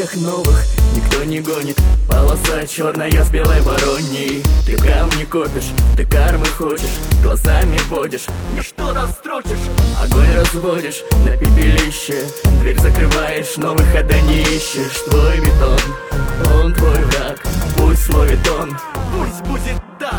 ботинках новых никто не гонит. Полоса черная с белой вороньей. Ты камни копишь, ты кармы хочешь, глазами водишь, ничто растрочишь. Огонь разводишь на пепелище, дверь закрываешь, новых хода не ищешь. Твой бетон, он твой враг, пусть словит он, пусть будет так.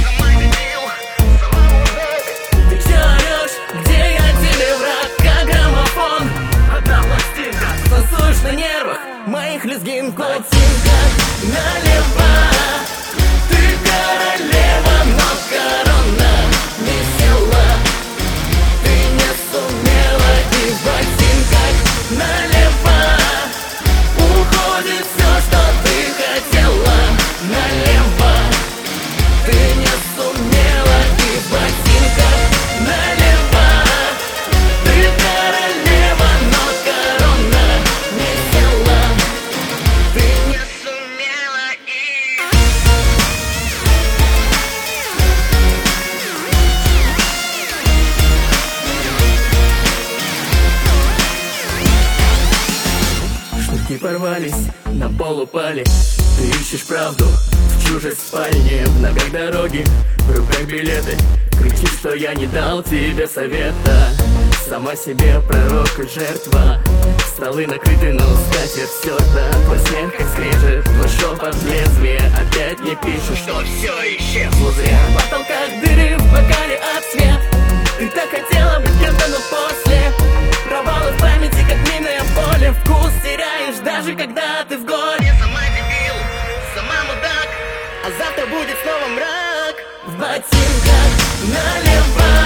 Ты все орешь, где я тебе враг, как граммофон. Одна пластинка танцуешь на нервах моих лезгинков. Ботинка налево, ты королева, но корона весела. Ты не сумела, и в ботинках налево уходит все, что ты хотела. Налево, ты не сумела, и в ботинках налево. Ты королева, но корона весела. Ты не сумела и... Шнурки порвались, на пол упали. Ты ищешь правду в чужой спальне, в ногах дороги, в руках билеты. Кричишь, что я не дал тебе совета. Сама себе пророк и жертва. Столы накрыты, но скатерть стерта. Твой смех как скрежет, твой шепот лезвие. Опять не пишешь, что все исчезло зря. В потолках дыры, в бокале от свет. Ты так хотела быть кем-то, но после провалы в памяти, как минное поле. Вкус теряешь, даже когда ты в горе. Сама дебил, сама мудак, а завтра будет снова мрак. В ботинках налево.